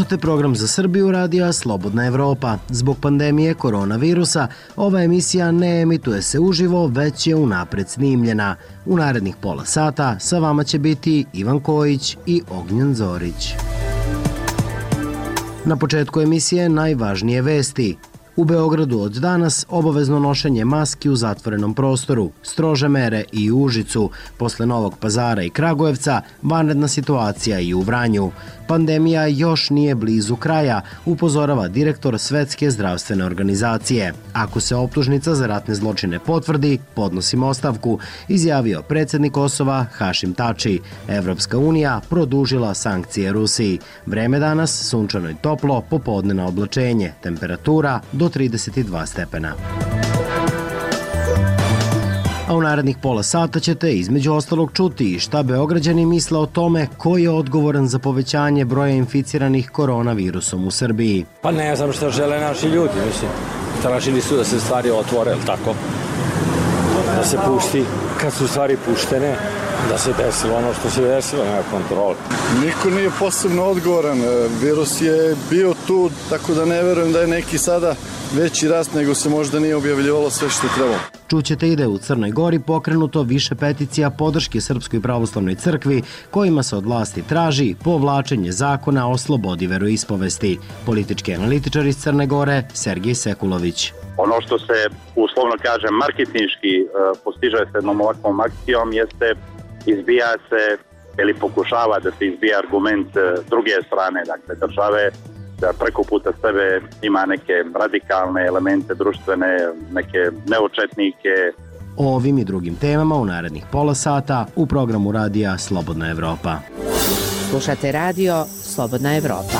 Slušate program za Srbiju radija Slobodna Evropa. Zbog pandemije koronavirusa, ova emisija ne emituje se uživo, već je unapred snimljena. U narednih pola sata sa vama će biti Ivan Kojić i Ognjen Zorić. Na početku emisije najvažnije vesti. U Beogradu od danas obavezno nošenje maski u zatvorenom prostoru, strože mere i u Užicu, posle Novog Pazara i Kragujevca, vanredna situacija i u Vranju. Pandemija još nije blizu kraja, upozorava direktor Svetske zdravstvene organizacije. Ako se optužnica za ratne zločine potvrdi, podnosimo ostavku, izjavio predsjednik Kosova Hašim Tači. Evropska unija produžila sankcije Rusiji. Vreme danas sunčano i toplo, popodnevno oblačenje, temperatura do 32 stepena. A u narednih pola sata ćete između ostalog čuti šta Beograđani misle o tome ko je odgovoran za povećanje broja inficiranih koronavirusom u Srbiji. Pa ne znam šta žele naši ljudi, mislim. Tražili su da se stvari otvore, ili tako? Da se pusti, kad su stvari puštene, da se desilo ono što se desilo, nema kontrole. Niko nije posebno odgovoran, virus je bio tu, tako da ne verujem da je neki sada veći rast nego se možda nije objavljivalo sve što trebalo. Čućete i da je u Crnoj Gori pokrenuto više peticija podrške Srpskoj pravoslavnoj crkvi kojima se od vlasti traži povlačenje zakona o slobodi veroispovesti. Politički analitičar iz Crne Gore Sergej Sekulović. Ono što se, uslovno kažem, marketinški postiže s jednom ovakvom akcijom jeste izbija se ili pokušava da se izbija argument druge strane, dakle države, da preko puta sebe ima neke radikalne elemente društvene, neke neočetnike. O ovim i drugim temama u narednih pola sata u programu radija Slobodna Evropa. Slušate radio Slobodna Evropa.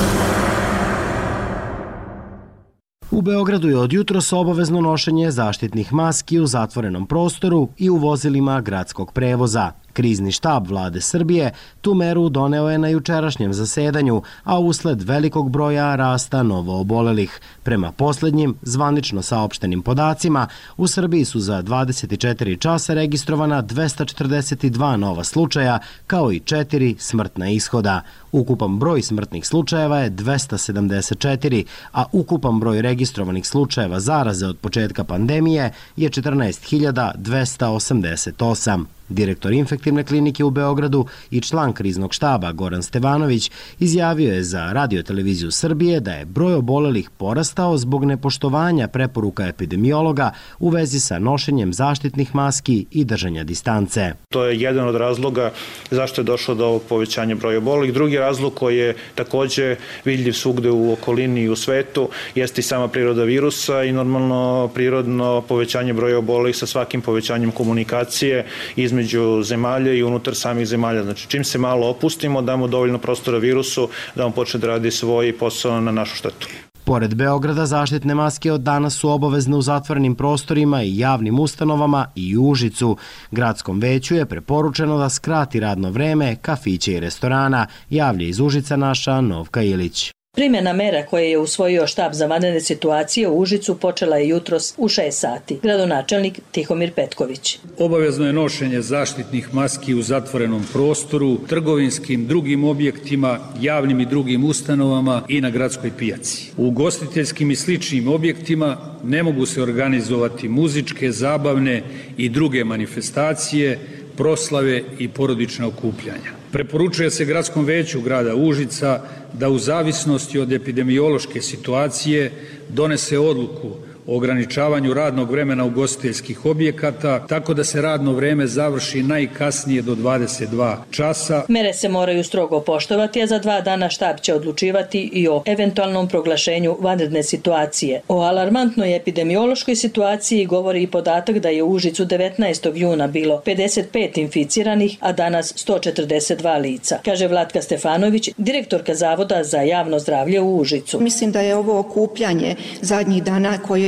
U Beogradu je od jutros obavezno nošenje zaštitnih maski u zatvorenom prostoru i u vozilima gradskog prevoza. Krizni štab vlade Srbije tu meru doneo je na jučerašnjem zasedanju, a usled velikog broja rasta novoobolelih. Prema poslednjim, zvanično saopštenim podacima, u Srbiji su za 24 časa registrovana 242 nova slučaja, kao i 4 smrtna ishoda. Ukupan broj smrtnih slučajeva je 274, a ukupan broj registrovanih slučajeva zaraze od početka pandemije je 14.288. Direktor infektivne klinike u Beogradu i član kriznog štaba Goran Stevanović izjavio je za Radio-televiziju Srbije da je broj obolelih porastao zbog nepoštovanja preporuka epidemiologa u vezi sa nošenjem zaštitnih maski i držanja distance. To je jedan od razloga zašto je došlo do ovog povećanja broja obolelih. Drugi razlog koji je takođe vidljiv svugde u okolini i u svetu jeste i sama priroda virusa i normalno prirodno povećanje broja obolelih sa svakim povećanjem komunikacije između zemalja i unutar samih zemalja. Znači, čim se malo opustimo, damo dovoljno prostora virusu da on počne da radi svoj posao na našu štetu. Pored Beograda, zaštitne maske od danas su obavezne u zatvorenim prostorima i javnim ustanovama i u Užicu. Gradskom veću je preporučeno da skrati radno vreme kafića i restorana, javlja iz Užica naša Novka Ilić. Primjena mera koje je usvojio štab za vanredne situacije u Užicu počela je jutros u 6 sati. Gradonačelnik Tihomir Petković. Obavezno je nošenje zaštitnih maski u zatvorenom prostoru, trgovinskim, drugim objektima, javnim i drugim ustanovama i na gradskoj pijaci. U ugostiteljskim i sličnim objektima ne mogu se organizovati muzičke, zabavne i druge manifestacije, proslave i porodična okupljanja. Preporučuje se Gradskom veću grada Užica da u zavisnosti od epidemiološke situacije donese odluku o ograničavanju radnog vremena ugostiteljskih objekata, tako da se radno vreme završi najkasnije do 22 časa. Mere se moraju strogo poštovati, a za 2 dana štab će odlučivati i o eventualnom proglašenju vanredne situacije. O alarmantnoj epidemiološkoj situaciji govori i podatak da je u Užicu 19. juna bilo 55 inficiranih, a danas 142 lica, kaže Vlatka Stefanović, direktorka Zavoda za javno zdravlje u Užicu. Mislim da je ovo okupljanje zadnjih dana koje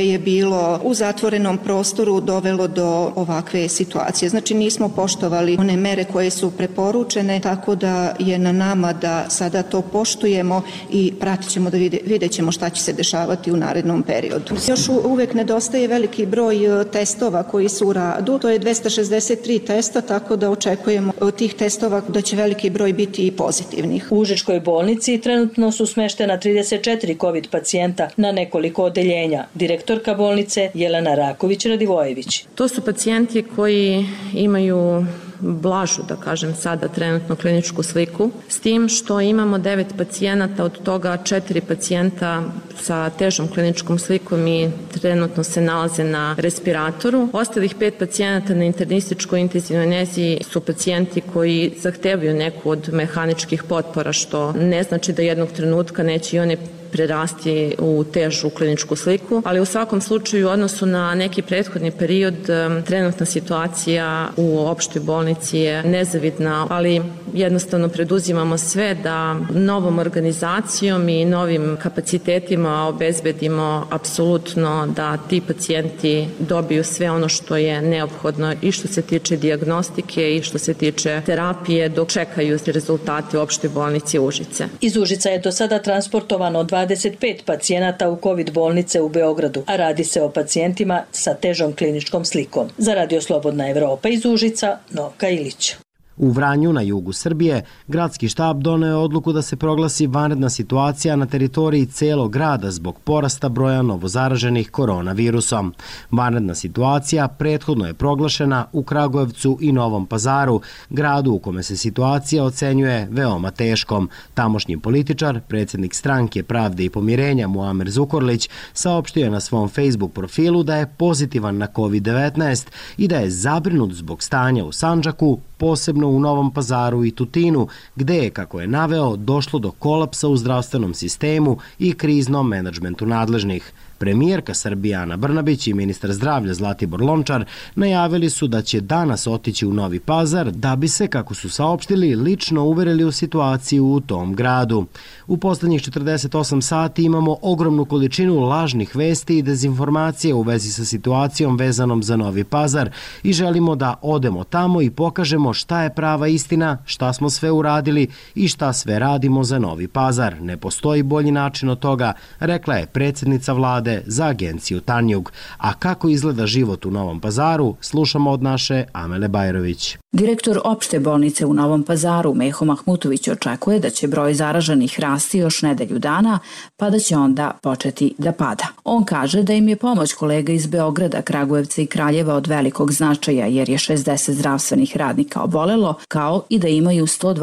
koje je bilo u zatvorenom prostoru dovelo do ovakve situacije. Znači nismo poštovali one mere koje su preporučene, tako da je na nama da sada to poštujemo i pratit ćemo da vidjet ćemo šta će se dešavati u narednom periodu. Još uvek nedostaje veliki broj testova koji su u radu, to je 263 testa, tako da očekujemo od tih testova da će veliki broj biti i pozitivnih. U Užičkoj bolnici trenutno su smeštena 34 COVID pacijenta na nekoliko odeljenja. Direktorka bolnice Jelena Raković-Radivojević. To su pacijenti koji imaju blažu, da kažem sada, trenutno kliničku sliku, s tim što imamo 9 pacijenata, od toga 4 pacijenta sa težom kliničkom slikom i trenutno se nalaze na respiratoru. Ostalih 5 pacijenata na internističkoj intenzivnoj nezi su pacijenti koji zahtevaju neku od mehaničkih potpora, što ne znači da jednog trenutka neće i one prerasti u težu kliničku sliku, ali u svakom slučaju u odnosu na neki prethodni period trenutna situacija u opštoj bolnici je nezavidna, ali jednostavno preduzimamo sve da novom organizacijom i novim kapacitetima obezbedimo apsolutno da ti pacijenti dobiju sve ono što je neophodno i što se tiče dijagnostike i što se tiče terapije dok čekaju rezultate u opštoj bolnici Užice. Iz Užica je do sada transportovano 25 pacijenata u COVID bolnice u Beogradu, a radi se o pacijentima sa težom kliničkom slikom. Za Radio Slobodna Evropa iz Užica, Novka Ilić. U Vranju na jugu Srbije gradski štab doneo je odluku da se proglasi vanredna situacija na teritoriji celog grada zbog porasta broja novozaraženih koronavirusom. Vanredna situacija prethodno je proglašena u Kragujevcu i Novom Pazaru, gradu u kome se situacija ocenjuje veoma teškom. Tamošnji političar, predsjednik Stranke pravde i pomirenja Muamer Zukorlić, saopštio je na svom Facebook profilu da je pozitivan na COVID-19 i da je zabrinut zbog stanja u Sandžaku, posebno u Novom Pazaru i Tutinu, gde je, kako je naveo, došlo do kolapsa u zdravstvenom sistemu i kriznom menadžmentu nadležnih. Premijerka Srbije Ana Brnabić i ministar zdravlja Zlatibor Lončar najavili su da će danas otići u Novi Pazar da bi se, kako su saopštili, lično uverili u situaciju u tom gradu. U poslednjih 48 sati imamo ogromnu količinu lažnih vesti i dezinformacije u vezi sa situacijom vezanom za Novi Pazar i želimo da odemo tamo i pokažemo šta je prava istina, šta smo sve uradili i šta sve radimo za Novi Pazar. Ne postoji bolji način od toga, rekla je predsjednica vlade za agenciju Tanjug. A kako izgleda život u Novom Pazaru, slušamo od naše Amele Bajrović. Direktor opšte bolnice u Novom Pazaru Meho Mahmutović očekuje da će broj zaraženih rasti još nedelju dana, pa da će onda početi da pada. On kaže da im je pomoć kolega iz Beograda, Kragujevca i Kraljeva od velikog značaja jer je 60 zdravstvenih radnika obolelo, kao i da imaju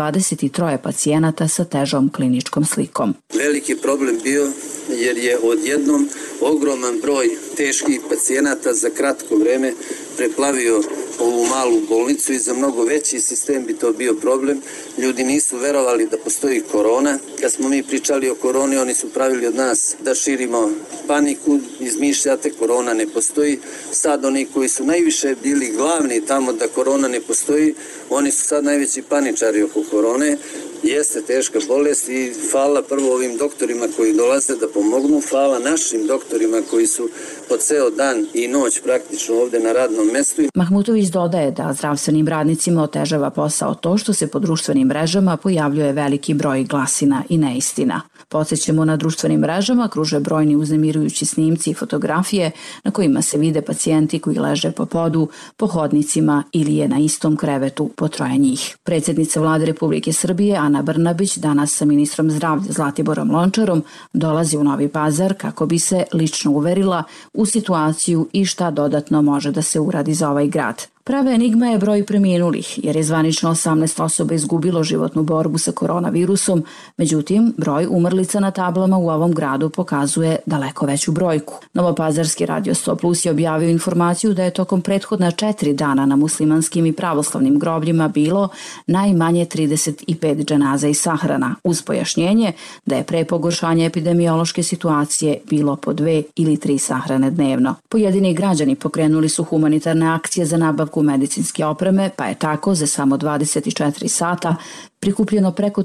123 pacijenata sa težom kliničkom slikom. Veliki problem bio jer je odjednom ogroman broj teških pacijenata za kratko vreme preplavio ovu malu bolnicu i za mnogo veći sistem bi to bio problem. Ljudi nisu verovali da postoji korona. Kad smo mi pričali o koroni, oni su pravili od nas da širimo paniku, izmišljate, korona ne postoji. Sad oni koji su najviše bili glavni tamo da korona ne postoji, oni su sad najveći paničari oko korone. Jeste teška bolest i hvala prvo ovim doktorima koji dolaze da pomognu, hvala našim doktorima koji su po ceo dan i noć praktično ovde na radnom mestu. Mahmutović dodaje da zdravstvenim radnicima otežava posao to što se po društvenim mrežama pojavljuje veliki broj glasina i neistina. Podsećamo, na društvenim mrežama kruže brojni uznemirujući snimci i fotografije na kojima se vide pacijenti koji leže po podu, po hodnicima ili je na istom krevetu po troje njih. Predsjednica vlade Republike Srbije Ana Brnabić danas sa ministrom zdravlja Zlatiborom Lončarom dolazi u Novi Pazar kako bi se lično uverila u situaciju i šta dodatno može da se uradi za ovaj grad. Prava enigma je broj preminulih, jer je zvanično 18 osoba izgubilo životnu borbu sa koronavirusom, međutim, broj umrlica na tablama u ovom gradu pokazuje daleko veću brojku. Novopazarski Radio 100 Plus je objavio informaciju da je tokom prethodna 4 dana na muslimanskim i pravoslavnim grobljima bilo najmanje 35 dženaza i sahrana, uz pojašnjenje da je pre pogoršanja epidemiološke situacije bilo po 2 ili 3 sahrane dnevno. Pojedini građani pokrenuli su humanitarne akcije za nabavku medicinske opreme, pa je tako za samo 24 sata prikupljeno preko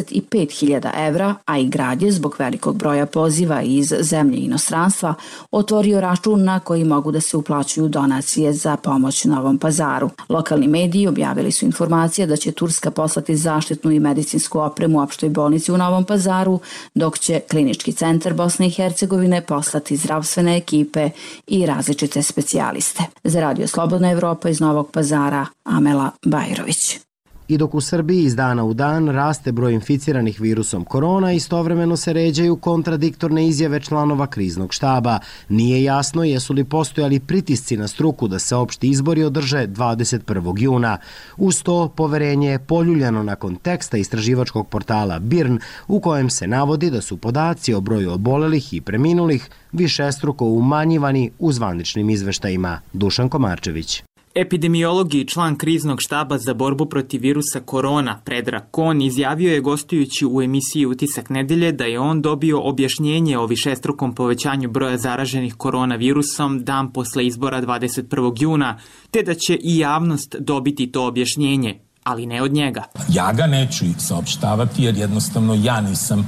35.000 evra, a i grad je zbog velikog broja poziva iz zemlje i inostranstva otvorio račun na koji mogu da se uplaćuju donacije za pomoć Novom Pazaru. Lokalni mediji objavili su informacije da će Turska poslati zaštitnu i medicinsku opremu opštoj bolnici u Novom Pazaru, dok će Klinički centar Bosne i Hercegovine poslati zdravstvene ekipe i različite specijaliste. Za Radio Slobodna Evropa iz Novog Pazara, Amela Bajrović. I dok u Srbiji iz dana u dan raste broj inficiranih virusom korona, istovremeno se ređaju kontradiktorne izjave članova kriznog štaba. Nije jasno jesu li postojali pritisci na struku da se opšti izbori održe 21. juna. Uz to, poverenje je poljuljano nakon teksta istraživačkog portala BIRN, u kojem se navodi da su podaci o broju obolelih i preminulih višestruko umanjivani u zvaničnim izveštajima. Dušan Komarčević. Epidemiolog i član kriznog štaba za borbu protiv virusa korona, Predrag Kon, izjavio je gostujući u emisiji Utisak nedelje da je on dobio objašnjenje o višestrukom povećanju broja zaraženih koronavirusom dan posle izbora 21. juna, te da će i javnost dobiti to objašnjenje, ali ne od njega. Ja ga neću saopštavati jer jednostavno ja nisam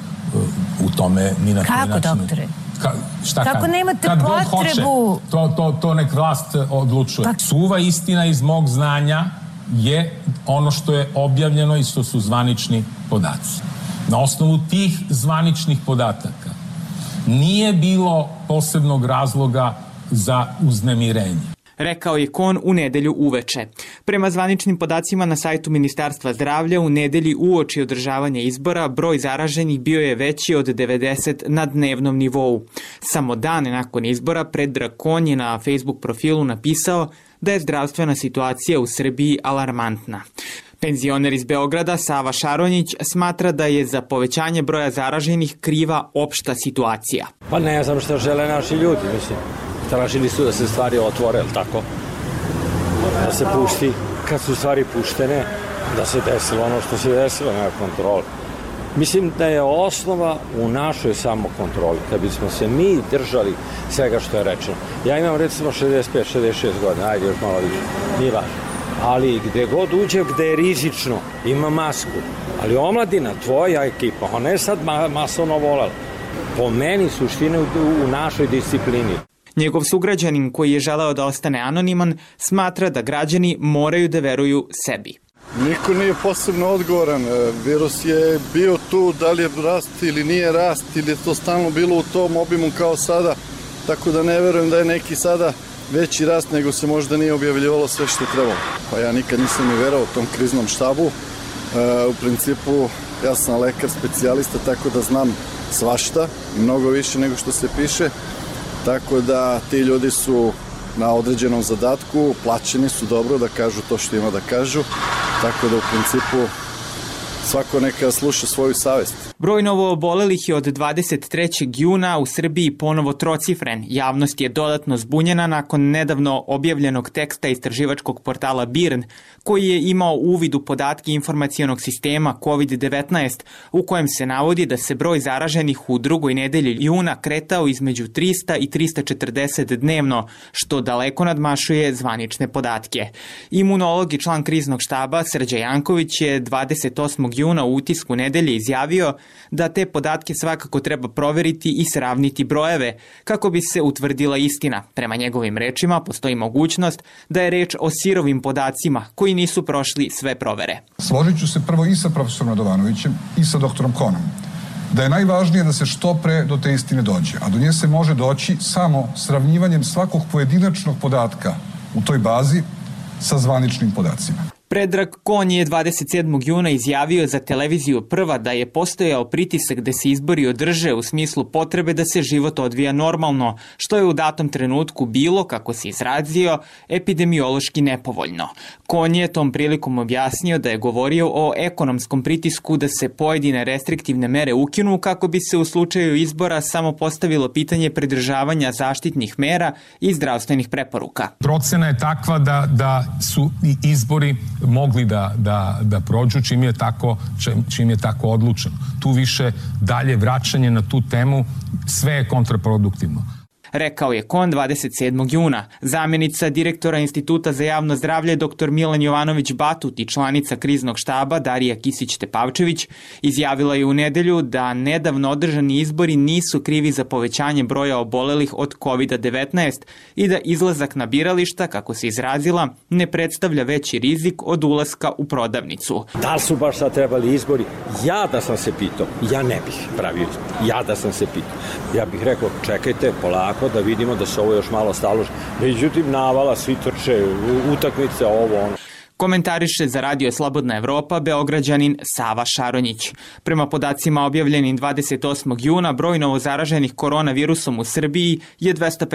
u tome ni na koji način. Kako, doktore? Kako nemate potrebu? To nek vlast odlučuje. Suva istina iz mog znanja je ono što je objavljeno i što su zvanični podaci. Na osnovu tih zvaničnih podataka nije bilo posebnog razloga za uznemirenje. Rekao je Kon u nedelju uveče. Prema zvaničnim podacima na sajtu Ministarstva zdravlja, u nedelji uoči održavanja izbora broj zaraženih bio je veći od 90 na dnevnom nivou. Samo dan nakon izbora Predrag Kon je na Facebook profilu napisao da je zdravstvena situacija u Srbiji alarmantna. Penzioner iz Beograda Sava Šaronjić smatra da je za povećanje broja zaraženih kriva opšta situacija. Pa ne znam šta žele naši ljudi, mislim. Tražili su da se stvari otvore, ali tako? Da se pušti, kad su stvari puštene, da se desilo ono što se desilo na kontroli. Mislim da je osnova u našoj samokontroli, kad bismo se mi držali svega što je rečeno. Ja imam recimo 65-66 godina, ajde još malo više, nije važno. Ali gde god uđe, gde je rizično, ima masku. Ali omladina, tvoja ekipa, ona je sad masovno volala. Po meni suštine u našoj disciplini. Njegov sugrađanin, koji je želeo da ostane anoniman, smatra da građani moraju da veruju sebi. Niko nije posebno odgovoran. Virus je bio tu, da li je rast ili nije rast, ili je to stalno bilo u tom obimu kao sada, tako da ne verujem da je neki sada veći rast nego se možda nije objavljivalo sve što je trebalo. Pa ja nikad nisam ni verao tom kriznom štabu. U principu ja sam lekar specijalista, tako da znam svašta i mnogo više nego što se piše. Tako da ti ljudi su na određenom zadatku, plaćeni su dobro da kažu to što ima da kažu, tako da u principu svako neka sluša svoju savest. Broj novoobolelih je od 23. juna u Srbiji ponovo trocifren. Javnost je dodatno zbunjena nakon nedavno objavljenog teksta istraživačkog portala BIRN, koji je imao uvid u podatke informacionog sistema COVID-19, u kojem se navodi da se broj zaraženih u drugoj nedelji juna kretao između 300 i 340 dnevno, što daleko nadmašuje zvanične podatke. Imunolog i član kriznog štaba Srđan Janković je 28. juna u Utisku nedelje izjavio da te podatke svakako treba proveriti i sravniti brojeve kako bi se utvrdila istina. Prema njegovim rečima postoji mogućnost da je reč o sirovim podacima koji nisu prošli sve provere. Složit ću se prvo i sa profesorom Radovanovićem i sa doktorom Konom da je najvažnije da se što pre do te istine dođe, a do nje se može doći samo sravnjivanjem svakog pojedinačnog podatka u toj bazi sa zvaničnim podacima. Predrag Kon je 27. juna izjavio za televiziju Prva da je postojao pritisak da se izbori održe u smislu potrebe da se život odvija normalno, što je u datom trenutku bilo, kako se izrazio, epidemiološki nepovoljno. Kon je tom prilikom objasnio da je govorio o ekonomskom pritisku da se pojedine restriktivne mere ukinu kako bi se u slučaju izbora samo postavilo pitanje pridržavanja zaštitnih mera i zdravstvenih preporuka. Procena je takva da su i izbori mogli da prođu čim je tako odlučeno. Tu više dalje vraćanje na tu temu sve je kontraproduktivno. rekao je KON 27. juna. Zamjenica direktora Instituta za javno zdravlje dr. Milan Jovanović Batut i članica kriznog štaba Darija Kisić-Tepavčević izjavila je u nedelju da nedavno održani izbori nisu krivi za povećanje broja obolelih od COVID-19 i da izlazak na birališta, kako se izrazila, ne predstavlja veći rizik od ulaska u prodavnicu. Da li su baš sad trebali izbori? Ja da sam se pitao, ja ne bih pravio izbor. Ja da sam se pitao. Ja bih rekao, čekajte, polako da vidimo da se ovo još malo staloži. Međutim, navala, svi trče, utakmice, ovo, ono. Komentariše za Radio Slobodna Evropa Beograđanin Sava Šaronjić. Prema podacima objavljenim 28. juna, broj novozaraženih koronavirusom u Srbiji je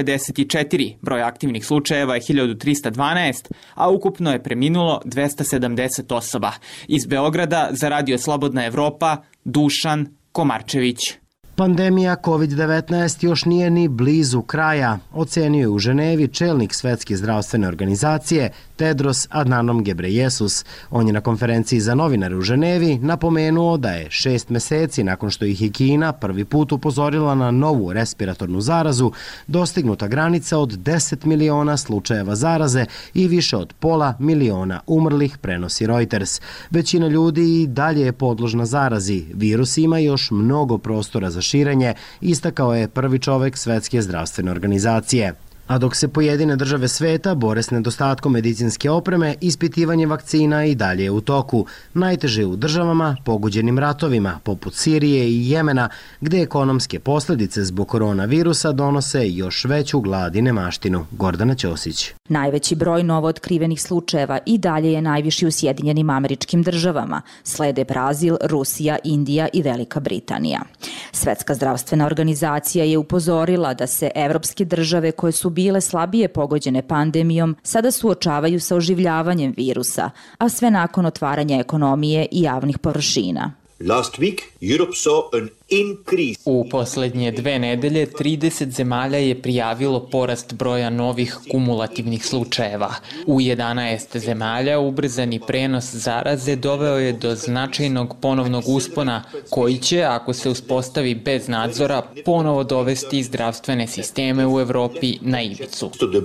254, broj aktivnih slučajeva je 1312, a ukupno je preminulo 270 osoba. Iz Beograda za Radio Slobodna Evropa Dušan Komarčević. Pandemija COVID-19 još nije ni blizu kraja, ocenio je u Ženevi čelnik Svetske zdravstvene organizacije Tedros Adhanom Ghebreyesus. On je na konferenciji za novinare u Ženevi napomenuo da je 6 meseci nakon što ih je Kina prvi put upozorila na novu respiratornu zarazu, dostignuta granica od 10 miliona slučajeva zaraze i više od pola miliona umrlih, prenosi Reuters. Većina ljudi i dalje je podložna zarazi. Virus ima još mnogo prostora za širenje, istakao je prvi čovek Svetske zdravstvene organizacije. A dok se pojedine države sveta bore s nedostatkom medicinske opreme, ispitivanje vakcina i dalje je u toku. Najteže u državama pogođenim ratovima, poput Sirije i Jemena, gde ekonomske posledice zbog koronavirusa donose još veću glad i nemaštinu. Gordana Ćosić. Najveći broj novootkrivenih slučajeva i dalje je najviši u Sjedinjenim Američkim Državama. Slede Brazil, Rusija, Indija i Velika Britanija. Svetska zdravstvena organizacija je upozorila da se evropske države koje su bile slabije pogođene pandemijom sada suočavaju sa oživljavanjem virusa, a sve nakon otvaranja ekonomije i javnih površina. Last week, Europe saw an increase. U poslednje 2 nedelje 30 zemalja je prijavilo porast broja novih kumulativnih slučajeva. U 11 zemalja ubrzani prenos zaraze doveo je do značajnog ponovnog uspona koji će, ako se uspostavi bez nadzora, ponovo dovesti zdravstvene sisteme u Evropi na ivicu.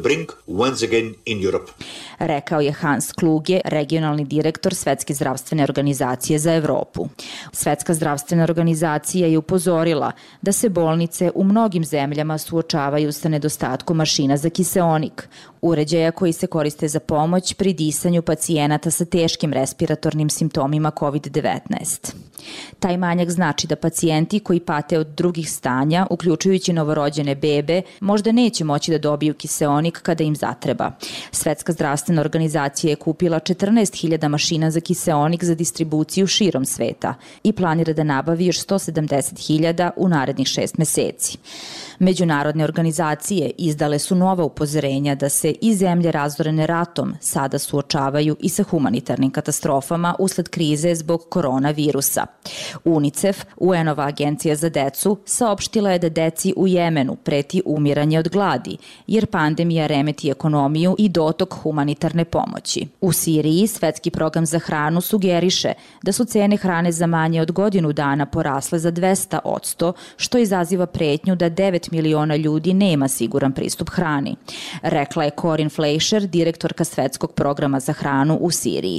Rekao je Hans Kluge, regionalni direktor Svetske zdravstvene organizacije za Evropu. Svetska zdravstvena organizacija je upozorila da se bolnice u mnogim zemljama suočavaju sa nedostatkom mašina za kiseonik, uređaja koji se koriste za pomoć pri disanju pacijenata sa teškim respiratornim simptomima COVID-19. Taj manjak znači da pacijenti koji pate od drugih stanja, uključujući novorođene bebe, možda neće moći da dobiju kiseonik kada im zatreba. Svetska zdravstvena organizacija je kupila 14.000 mašina za kiseonik za distribuciju širom sveta i planira da nabavi još 170.000 u narednih 6 meseci. Međunarodne organizacije izdale su nova upozorenja da se i zemlje razorene ratom sada suočavaju i sa humanitarnim katastrofama usled krize zbog koronavirusa. UNICEF, UN-ova agencija za decu, saopštila je da deci u Jemenu preti umiranje od gladi, jer pandemija remeti ekonomiju i dotok humanitarne pomoći. U Siriji Svetski program za hranu sugeriše da su cene hrane za manje od godinu dana porasle za 200%, što izaziva pretnju da 9 miliona ljudi nema siguran pristup hrani. Rekla je Corinne Fleischer, direktorka Svetskog programa za hranu u Siriji.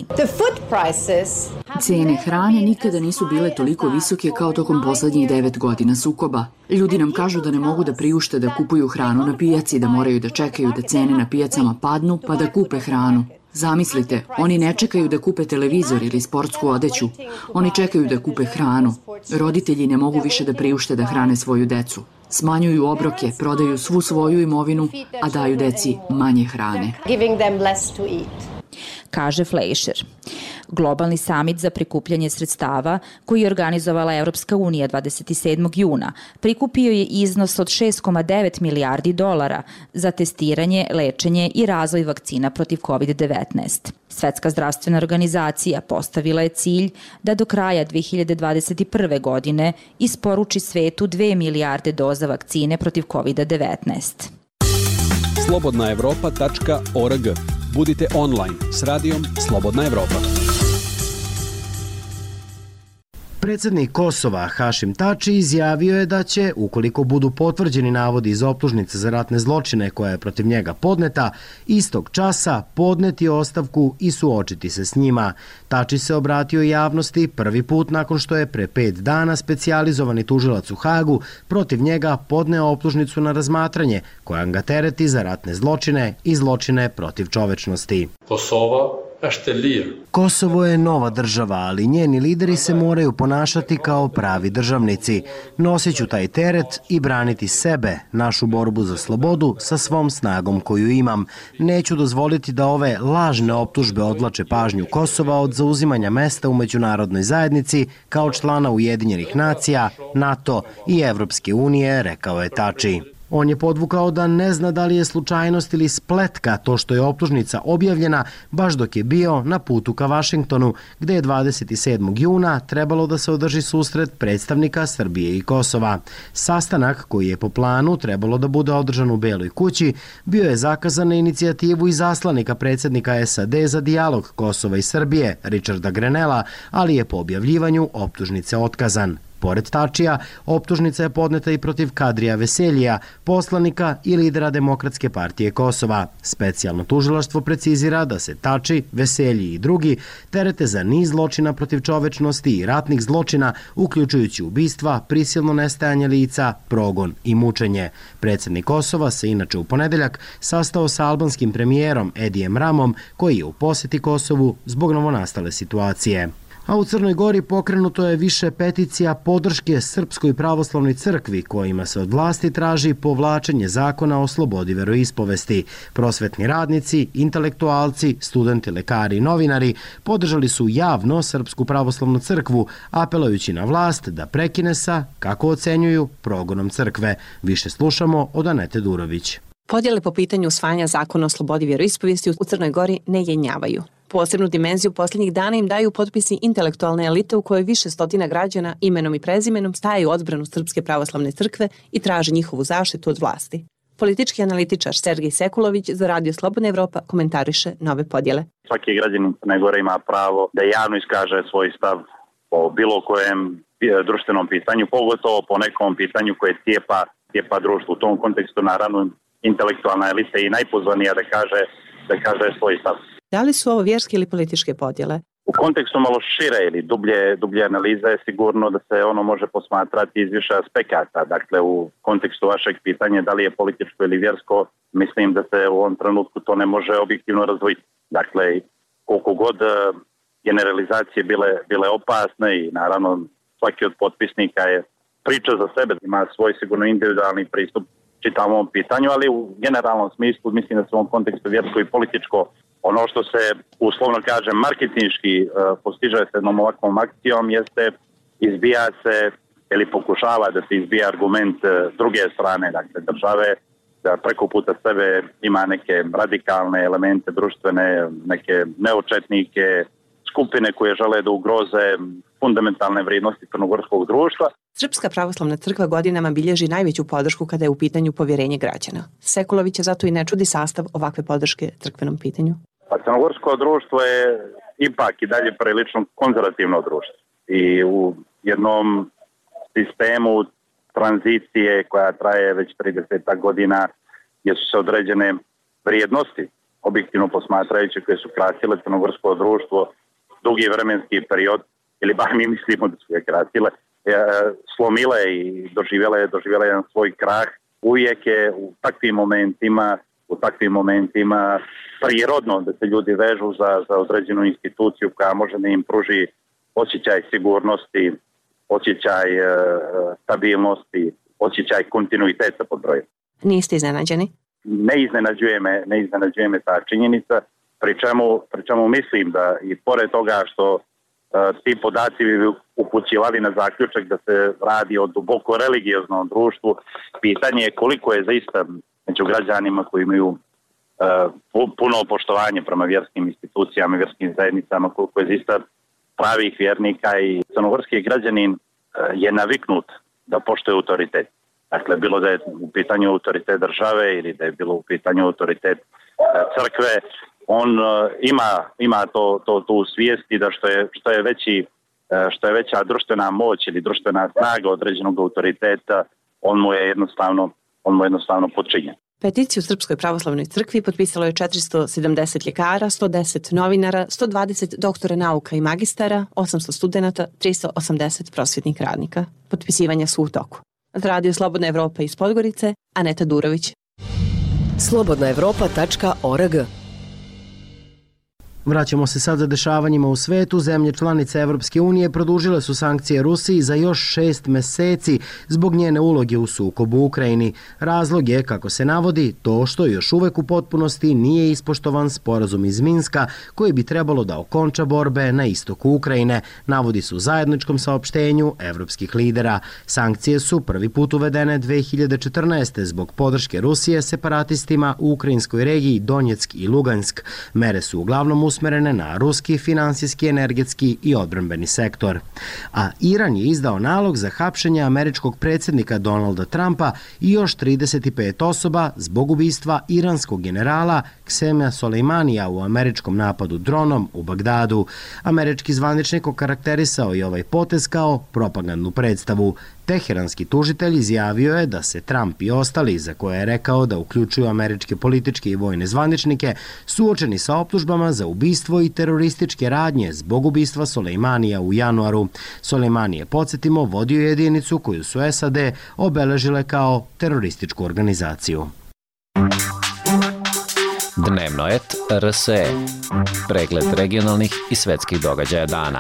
Cene hrane nikada nisu bile toliko visoke kao tokom poslednjih 9 godina sukoba. Ljudi nam kažu da ne mogu da priušte da kupuju hranu na pijaci, da moraju da čekaju da cene na pijacama padnu pa da kupe hranu. Zamislite, oni ne čekaju da kupe televizor ili sportsku odeću. Oni čekaju da kupe hranu. Roditelji ne mogu više da priušte da hrane svoju decu. Smanjuju obroke, prodaju svu svoju imovinu, a daju deci manje hrane. Kaže Fleischer. Globalni samit za prikupljanje sredstava, koji je organizovala Evropska unija 27. juna, prikupio je iznos od 6,9 milijardi dolara za testiranje, lečenje i razvoj vakcina protiv COVID-19. Svetska zdravstvena organizacija postavila je cilj da do kraja 2021. godine isporuči svetu 2 milijarde doza vakcine protiv COVID-19. slobodnaevropa.org. Budite online s radijom Slobodna Evropa. Predsjednik Kosova Hašim Tači izjavio je da će, ukoliko budu potvrđeni navodi iz optužnice za ratne zločine koja je protiv njega podneta, istog časa podneti ostavku i suočiti se s njima. Tači se obratio javnosti prvi put nakon što je pre 5 dana specijalizovani tužilac u Hagu protiv njega podneo optužnicu na razmatranje koja ga tereti za ratne zločine i zločine protiv čovečnosti. Kosovo je nova država, ali njeni lideri se moraju ponašati kao pravi državnici. Nosit ću taj teret i braniti sebe, našu borbu za slobodu sa svom snagom koju imam. Neću dozvoliti da ove lažne optužbe odvlače pažnju Kosova od zauzimanja mesta u međunarodnoj zajednici kao člana Ujedinjenih nacija, NATO i Evropske unije, rekao je Tači. On je podvukao da ne zna da li je slučajnost ili spletka to što je optužnica objavljena baš dok je bio na putu ka Vašingtonu, gde je 27. juna trebalo da se održi susret predstavnika Srbije i Kosova. Sastanak koji je po planu trebalo da bude održan u Beloj kući bio je zakazan na inicijativu izaslanika predsjednika SAD za dijalog Kosova i Srbije, Richarda Grenella, ali je po objavljivanju optužnice otkazan. Pored Tačija, optužnica je podneta i protiv Kadrija Veseljija, poslanika i lidera Demokratske partije Kosova. Specijalno tužilaštvo precizira da se Tači, Veselji i drugi terete za niz zločina protiv čovečnosti i ratnih zločina, uključujući ubistva, prisilno nestajanje lica, progon i mučenje. Predsjednik Kosova se inače u ponedeljak sastao sa albanskim premijerom Edijem Ramom, koji je u poseti Kosovu zbog novonastale situacije. A u Crnoj Gori pokrenuto je više peticija podrške Srpskoj pravoslavnoj crkvi kojima se od vlasti traži povlačenje zakona o slobodi veroispovesti. Prosvetni radnici, intelektualci, studenti, lekari i novinari podržali su javno Srpsku pravoslavnu crkvu, apelujući na vlast da prekine sa, kako ocenjuju, progonom crkve. Više slušamo od Anete Durović. Podjele po pitanju usvajanja zakona o slobodi vjeroispovesti u Crnoj Gori ne jenjavaju. Posebnu dimenziju posljednjih dana im daju potpisi intelektualne elite u kojoj više stotina građana imenom i prezimenom staje u odbranu Srpske pravoslavne crkve i traže njihovu zaštitu od vlasti. Politički analitičar Sergej Sekulović za Radio Slobodna Evropa komentariše nove podjele. Svaki građanin Crne Gore ima pravo da javno iskaže svoj stav o bilo kojem društvenom pitanju, pogotovo po nekom pitanju koje cijepa društvo. U tom kontekstu naravno intelektualna elita i najpozvanija da kaže svoj stav. Da li su ovo vjerske ili političke podjele? U kontekstu malo šire ili dublje analize je sigurno da se ono može posmatrati iz više aspekata. Dakle, u kontekstu vašeg pitanja da li je političko ili vjersko, mislim da se u ovom trenutku to ne može objektivno razdvojiti. Dakle, koliko god generalizacije bile opasne i naravno svaki od potpisnika je priča za sebe, ima svoj sigurno individualni pristup čitavom ovom pitanju, ali u generalnom smislu mislim da se u ovom kontekstu vjersko i političko ono što se, uslovno kažem, marketinški postiže se jednom ovakvom akcijom jeste izbija se ili pokušava da se izbija argument druge strane, dakle države, da preko puta sebe ima neke radikalne elemente društvene, neke neočetnike, skupine koje žele da ugroze fundamentalne vrijednosti crnogorskog društva. Srpska pravoslavna crkva godinama bilježi najveću podršku kada je u pitanju povjerenje građana. Sekulović je zato i ne čudi sastav ovakve podrške crkvenom pitanju. Pa crnogorsko društvo je ipak i dalje prilično konzervativno društvo i u jednom sistemu tranzicije koja traje već 30 godina gdje su se određene vrijednosti objektivno posmatrajući koje su krasile crnogorsko društvo dugi vremenski period, ili bar mi mislimo da su ga krasile, slomile i doživjela jedan svoj krah. Uvijek je u takvim momentima prirodno da se ljudi vežu za određenu instituciju koja može da im pruži osjećaj sigurnosti, osjećaj stabilnosti, osjećaj kontinuiteta pod brojem. Niste iznenađeni? Ne iznenađuje me ta činjenica, pri čemu mislim da i pored toga što ti podaci bi upućivali na zaključak da se radi o duboko religioznom društvu, pitanje je koliko je zaista među građanima koji imaju puno poštovanje prema vjerskim institucijama i vjerskim zajednicama, koliko je zaista pravih vjernika i crnogorski građanin je naviknut da poštuje autoritet. Dakle, bilo da je u pitanju autoritet države ili da je bilo u pitanju autoritet crkve, on ima tu svijesti da što je veći što je veća društvena moć ili društvena snaga određenog autoriteta, on mu je jednostavno podčinjen. Peticiju Srpskoj pravoslavnoj crkvi potpisalo je 470 ljekara, 110 novinara, 120 doktora nauka i magistara, 800 studenta, 380 prosvjetnih radnika. Potpisivanja su u toku. Za Radio Slobodna Evropa iz Podgorice, Aneta Durović. slobodnaevropa.org. Vraćamo se sad za dešavanjima u svetu. Zemlje članice Evropske unije produžile su sankcije Rusiji za još 6 meseci zbog njene uloge u sukobu u Ukrajini. Razlog je, kako se navodi, to što još uvek u potpunosti nije ispoštovan sporazum iz Minska koji bi trebalo da okonča borbe na istoku Ukrajine, navodi se u zajedničkom saopštenju evropskih lidera. Sankcije su prvi put uvedene 2014. zbog podrške Rusije separatistima u ukrajinskoj regiji Donjeck i Lugansk. Mere su uglavnom usmerene na ruski, finansijski, energetski i odbrambeni sektor. A Iran je izdao nalog za hapšenje američkog predsjednika Donalda Trumpa i još 35 osoba zbog ubistva iranskog generala Ksemija Solejmanija u američkom napadu dronom u Bagdadu. Američki zvaničnik okarakterisao je ovaj potez kao propagandnu predstavu. Teheranski tužitelj izjavio je da se Trump i ostali, za koje je rekao da uključuju američke političke i vojne zvaničnike, suočeni sa optužbama za ubistvo i terorističke radnje zbog ubistva Solejmanija u januaru. Solejmani je, podsjetimo, vodio jedinicu koju su SAD obeležile kao terorističku organizaciju. Dnevnoet RSE. Pregled regionalnih i svetskih događaja dana.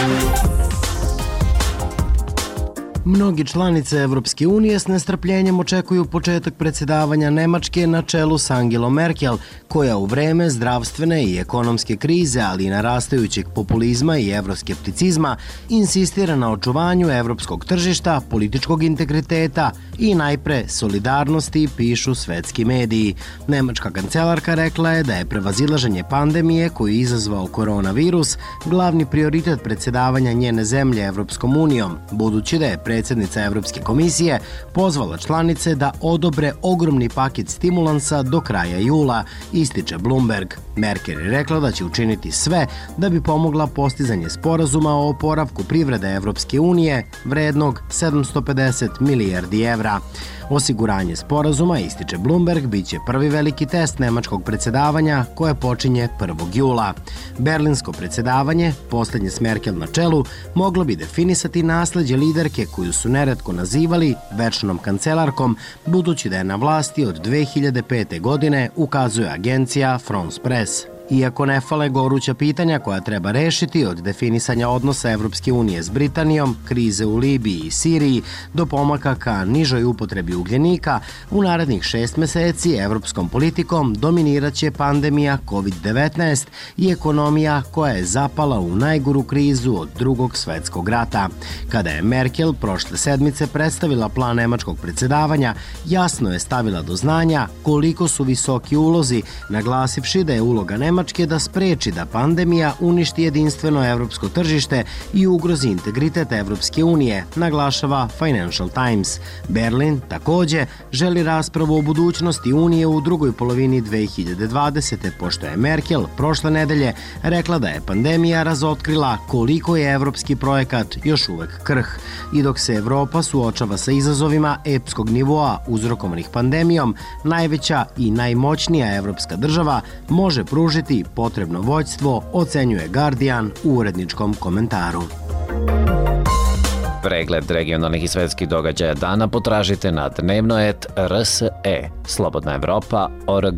Mnogi članice Evropske unije s nestrpljenjem očekuju početak predsjedavanja Nemačke na čelu s Angelom Merkel, koja u vreme zdravstvene i ekonomske krize, ali i narastajućeg populizma i evroskepticizma, insistira na očuvanju evropskog tržišta, političkog integriteta i najpre solidarnosti, pišu svetski mediji. Nemačka kancelarka rekla je da je prevazilaženje pandemije koju je izazvao koronavirus glavni prioritet predsjedavanja njene zemlje Evropskom unijom, budući da je predsjednica Evropske komisije pozvala članice da odobre ogromni paket stimulansa do kraja jula, ističe Bloomberg. Merkel je rekla da će učiniti sve da bi pomogla postizanje sporazuma o oporavku privrede Evropske unije vrednog 750 milijardi evra. Osiguranje sporazuma, ističe Bloomberg, bit će prvi veliki test nemačkog predsjedavanja koje počinje 1. jula. Berlinsko predsjedavanje, posljednje s Merkel na čelu, moglo bi definisati nasleđe liderke koju su neretko nazivali večnom kancelarkom, budući da je na vlasti od 2005. godine, ukazuje agencija France Press. Iako ne fale goruća pitanja koja treba rešiti, od definisanja odnosa Evropske unije s Britanijom, krize u Libiji i Siriji, do pomaka ka nižoj upotrebi ugljenika, u narednih 6 meseci evropskom politikom dominiraće pandemija COVID-19 i ekonomija koja je zapala u najgoru krizu od Drugog svetskog rata. Kada je Merkel prošle sedmice predstavila plan nemačkog predsjedavanja, jasno je stavila do znanja koliko su visoki ulozi, naglasivši da je uloga Nemačke da spreči da pandemija uništi jedinstveno evropsko tržište i ugrozi integritet Evropske unije, naglašava Financial Times. Berlin takođe želi raspravu o budućnosti Unije u drugoj polovini 2020. pošto je Merkel prošle nedelje rekla da je pandemija razotkrila koliko je evropski projekat još uvek krh. I dok se Evropa suočava sa izazovima epskog nivoa uzrokovanih pandemijom, najveća i najmoćnija evropska država može pružiti potrebno vođstvo, ocenjuje Guardian u uredničkom komentaru. Pregled regionalnih i svetskih događaja dana potražite na Dnevnoet RSE, slobodnaevropa.org.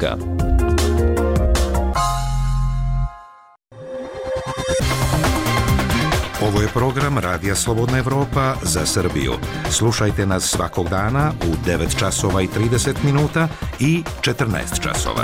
Ovo je program Radija Slobodna Evropa za Srbiju. Slušajte nas svakog dana u 9 časova i 30 minuta i 14 časova.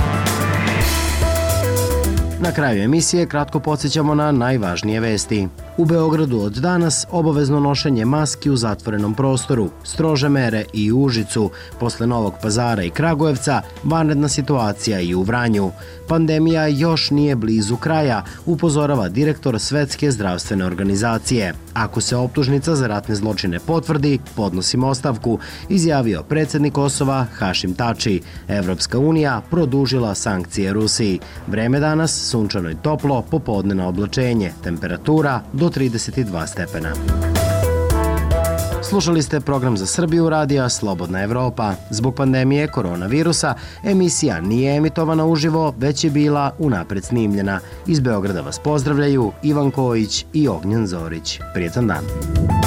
Na kraju emisije kratko podsjećamo na najvažnije vesti. U Beogradu od danas obavezno nošenje maski u zatvorenom prostoru, strože mere i u Užicu, posle Novog Pazara i Kragujevca, vanredna situacija i u Vranju. Pandemija još nije blizu kraja, upozorava direktor Svetske zdravstvene organizacije. Ako se optužnica za ratne zločine potvrdi, podnosimo ostavku, izjavio predsjednik Kosova Hašim Tači. Evropska unija produžila sankcije Rusiji. Vreme danas sunčano i toplo, popodnevno oblačenje, temperatura do 32 stepena. Slušali ste program za Srbiju radija Slobodna Evropa. Zbog pandemije koronavirusa emisija nije emitovana uživo, već je bila unapred snimljena. Iz Beograda vas pozdravljaju Ivan Kojić i Ognjen Zorić. Prijetan dan.